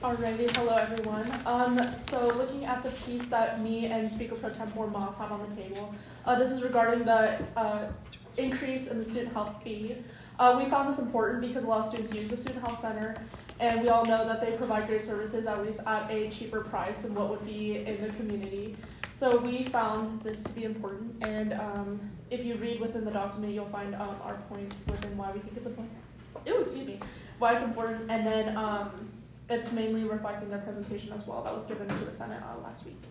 Alrighty, hello everyone. Um, so looking at the piece that me and Speaker Pro Tempore Moss have on the table, uh, this is regarding the uh, increase in the student health fee. Uh, we found this important because a lot of students use the Student Health Center, and we all know that they provide great services, at least at a cheaper price than what would be in the community. So we found this to be important, and um, if you read within the document, you'll find um, our points within why we think it's important. Ew, excuse me, why it's important, and then um, it's mainly reflecting their presentation as well that was given to the Senate uh, last week.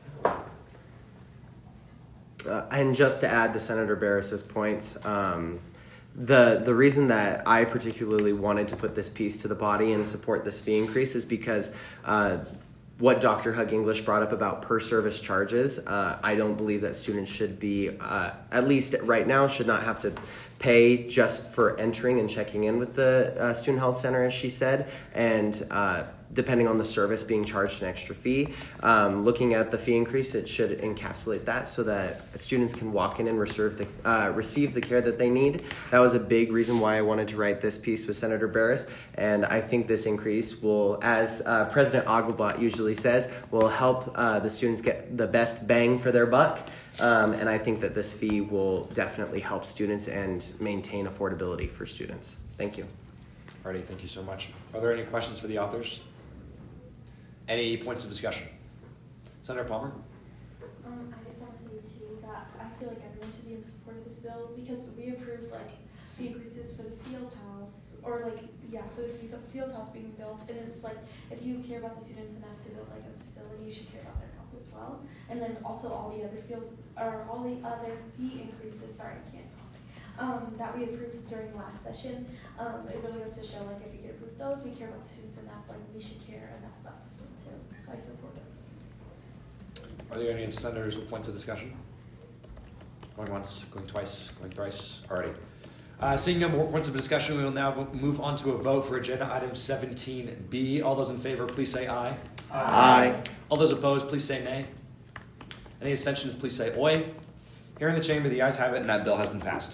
Uh, and just to add to Senator Barris's points, um, the the reason that I particularly wanted to put this piece to the body and support this fee increase is because uh, what Doctor Hug English brought up about per service charges, uh, I don't believe that students should be, uh, at least right now, should not have to pay just for entering and checking in with the uh, Student Health Center, as she said, and uh, depending on the service being charged an extra fee. Um, looking at the fee increase, it should encapsulate that so that students can walk in and receive the, uh, receive the care that they need. That was a big reason why I wanted to write this piece with Senator Barris, and I think this increase will, as uh, President Oglebot usually says, will help uh, the students get the best bang for their buck, um, and I think that this fee will definitely help students and maintain affordability for students. Thank you. Alrighty, thank you so much. Are there any questions for the authors? Any points of discussion? Senator Palmer? Um, I just want to say too that I feel like everyone should be in support of this bill because we approved like the increases for the field house or like yeah for the field field house being built, and it's like if you care about the students enough to build like a facility, you should care about their health as well. And then also all the other field or all the other fee increases. Sorry, I can't talk. Um, that we approved during last session. Um, it really goes to show like if we could approve those, we care about the students enough. Like we should care enough about this one too. So I support it. Are there any senators with points of discussion? Going once, going twice, going thrice. Alrighty. Uh, seeing no more points of discussion, we will now move on to a vote for agenda item seventeen B. All those in favor, please say aye. Aye. Aye. All those opposed, please say nay. Any abstentions, please say oi. Here in the chamber, the ayes have it, and that bill has been passed.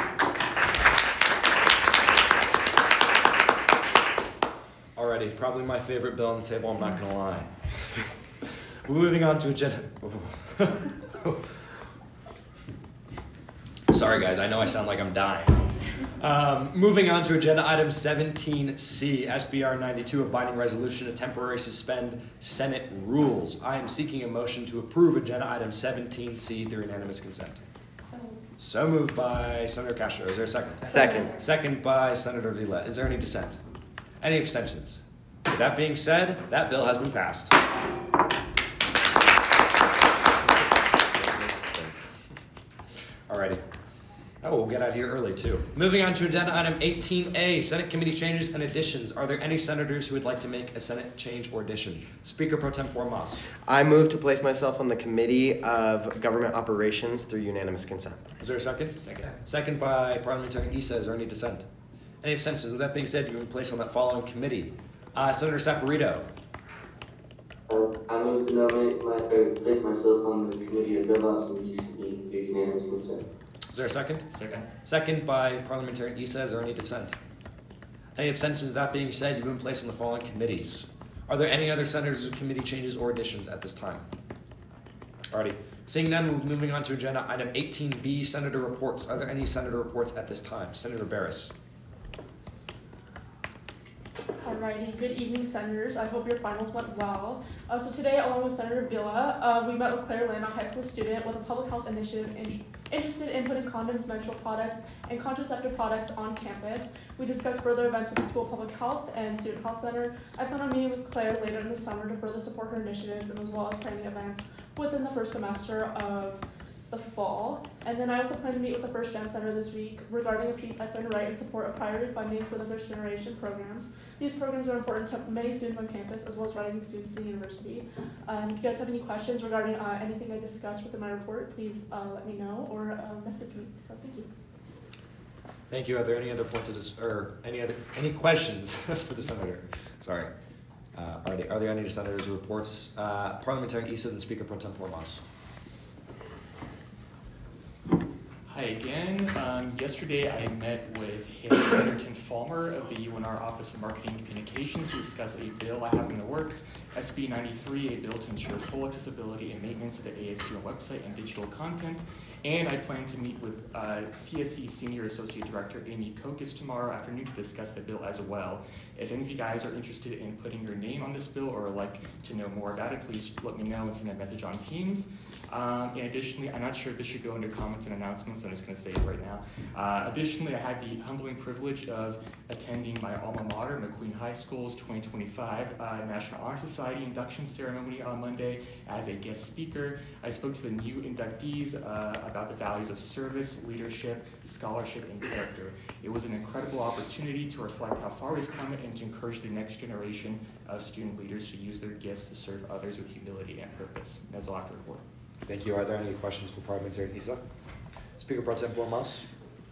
Alrighty, probably my favorite bill on the table, I'm not going to lie. We're moving on to agenda... Sorry guys, I know I sound like I'm dying. Um, moving on to agenda item seventeen C, S B R ninety-two, a binding resolution to temporarily suspend Senate rules. I am seeking a motion to approve agenda item seventeen C through unanimous consent. So moved by Senator Castro. Is there a second? Second. Second by Senator Villette. Is there any dissent? Any abstentions? With that being said, that bill has been passed. Alrighty. Oh, we'll get out here early too. Moving on to agenda item eighteen A, Senate committee changes and additions. Are there any senators who would like to make a Senate change or addition? Speaker Pro Tempore Moss. I move to place myself on the Committee of Government Operations through unanimous consent. Is there a second? Second. Second by Parliamentarian Issa. Is there any dissent? Any abstentions? With that being said, you've been placed on that following committee. Uh, Senator Saporito. Um, I move to nominate my, or place myself on the Committee of DevOps and D C E through unanimous consent. Is there a second? Second. Second by Parliamentarian Issa. Is there any dissent? Any abstentions? With that being said, you've been placed on the following committees. Are there any other senators with committee changes or additions at this time? Alrighty. Seeing none, we're moving on to agenda item eighteen B, Senator reports. Are there any senator reports at this time? Senator Barris. Alrighty, good evening, senators. I hope your finals went well. Uh, so today, along with Senator Villa, uh, we met with Claire Lynn, a high school student with a public health initiative in- interested in putting condoms, menstrual products, and contraceptive products on campus. We discussed further events with the School of Public Health and Student Health Center. I plan on meeting with Claire later in the summer to further support her initiatives and as well as planning events within the first semester of the fall. And then I also plan to meet with the First Gen Center this week regarding a piece I plan to write in support of priority funding for the first generation programs. These programs are important to many students on campus as well as rising students in the university. Um, if you guys have any questions regarding uh, anything I discussed within my report, please uh, let me know or uh, message me. So thank you. Thank you. Are there any other points of dis- or any other any questions for the senator? Sorry. Uh, are, there, are there any senators' reports? Uh, Parliamentarian Issa and Speaker Pro Tempore Moss. Hi again. Um, yesterday I met with Haley Anderton Falmer of the U N R Office of Marketing and Communications to discuss a bill I have in the works, S B ninety-three, a bill to ensure full accessibility and maintenance of the A S U N website and digital content. And I plan to meet with uh, C S E Senior Associate Director Amy Kokis tomorrow afternoon to discuss the bill as well. If any of you guys are interested in putting your name on this bill or would like to know more about it, please let me know and send a message on Teams. Um, and additionally, I'm not sure if this should go into comments and announcements, so I'm just going to say it right now. Uh, additionally, I had the humbling privilege of attending my alma mater, McQueen High School's twenty twenty-five uh, National Honor Society induction ceremony on Monday as a guest speaker. I spoke to the new inductees uh, about the values of service, leadership, scholarship, and character. It was an incredible opportunity to reflect how far we've come and to encourage the next generation of student leaders to use their gifts to serve others with humility and purpose. That's all I have to report. Thank you. Are there any questions for Parliamentary Nisa? Speaker Pro Tempore Moss.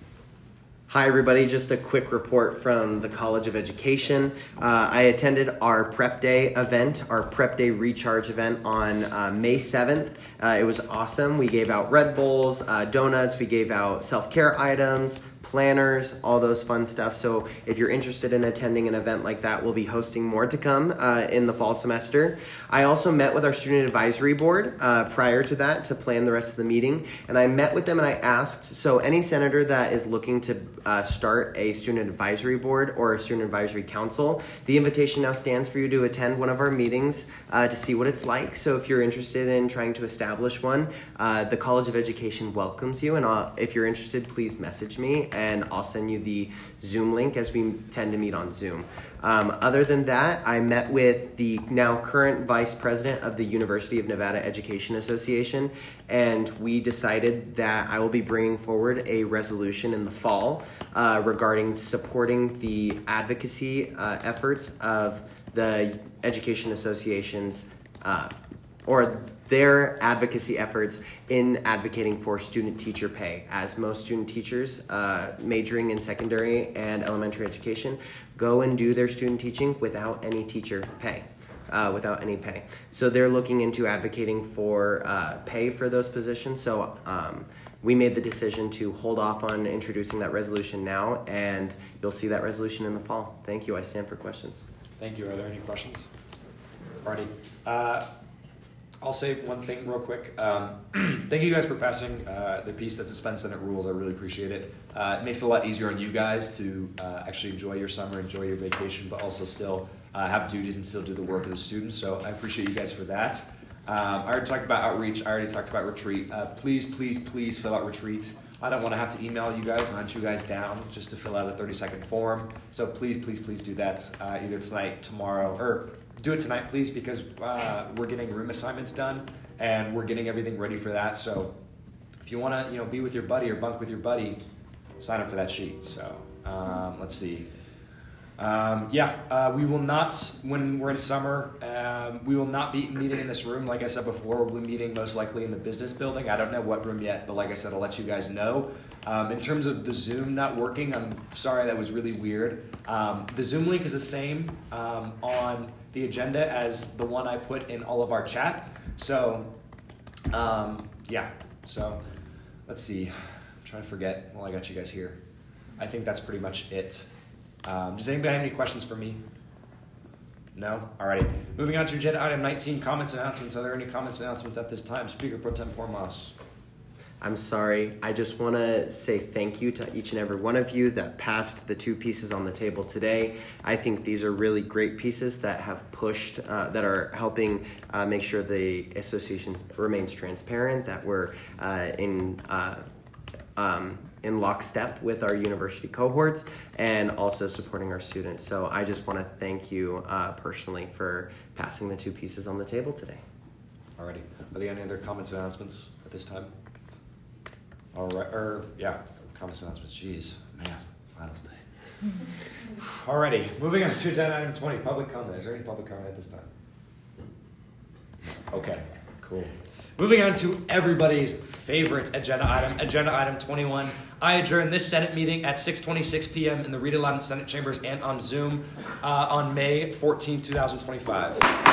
Hi, everybody. Just a quick report from the College of Education. Uh, I attended our Prep Day event, our Prep Day Recharge event on uh, May seventh. Uh, it was awesome. We gave out Red Bulls, uh, donuts. We gave out self-care items, planners, all those fun stuff. So if you're interested in attending an event like that, we'll be hosting more to come uh, in the fall semester. I also met with our Student Advisory Board uh, prior to that to plan the rest of the meeting. And I met with them and I asked, so any senator that is looking to uh, start a Student Advisory Board or a Student Advisory Council, the invitation now stands for you to attend one of our meetings uh, to see what it's like. So if you're interested in trying to establish one, uh, the College of Education welcomes you. And I'll, if you're interested, please message me and I'll send you the Zoom link as we tend to meet on Zoom. Um, other than that, I met with the now current vice president of the University of Nevada Education Association, and we decided that I will be bringing forward a resolution in the fall uh, regarding supporting the advocacy uh, efforts of the Education Association's uh, or their advocacy efforts in advocating for student-teacher pay, as most student teachers uh, majoring in secondary and elementary education go and do their student teaching without any teacher pay, uh, without any pay. So they're looking into advocating for uh, pay for those positions. So um, we made the decision to hold off on introducing that resolution now, and you'll see that resolution in the fall. Thank you. I stand for questions. Thank you. Are there any questions? Alrighty. Uh, I'll say one thing real quick. Um, thank you guys for passing uh, the piece that suspends Senate rules. I really appreciate it. Uh, it makes it a lot easier on you guys to uh, actually enjoy your summer, enjoy your vacation, but also still uh, have duties and still do the work of the students. So I appreciate you guys for that. Um, I already talked about outreach. I already talked about retreat. Uh, please, please, please fill out retreat. I don't want to have to email you guys and hunt you guys down just to fill out a thirty-second form. So please, please, please do that uh, either tonight, tomorrow, or do it tonight, please, because uh, we're getting room assignments done and we're getting everything ready for that. So if you want to, you know, be with your buddy or bunk with your buddy, sign up for that sheet. So um, let's see. Um, yeah, uh, we will not, when we're in summer, um, we will not be meeting in this room. Like I said before, we'll be meeting most likely in the business building. I don't know what room yet, but like I said, I'll let you guys know. Um, in terms of the Zoom not working, I'm sorry, that was really weird. Um, the Zoom link is the same um, on the agenda as the one I put in all of our chat. So, um, yeah, so let's see. I'm trying to forget. Well, I got you guys here. I think that's pretty much it. Um, does anybody have any questions for me? No? Alrighty. Moving on to agenda item nineteen, comments and announcements. Are there any comments and announcements at this time? Speaker Pro Tempore Moss. I'm sorry. I just want to say thank you to each and every one of you that passed the two pieces on the table today. I think these are really great pieces that have pushed, uh, that are helping uh, make sure the association remains transparent, that we're uh, in uh, um, in lockstep with our university cohorts, and also supporting our students. So I just want to thank you uh, personally for passing the two pieces on the table today. Alrighty. Are there any other comments and announcements at this time? All right, or yeah, comments and announcements. Jeez, man, finals day. Alrighty, moving on to agenda item twenty, public comment. Is there any public comment at this time? Okay, cool. Moving on to everybody's favorite agenda item, agenda item twenty-one. I adjourn this Senate meeting at six twenty-six p.m. in the Reed Loudon Senate chambers and on Zoom uh, on May fourteenth, twenty twenty-five.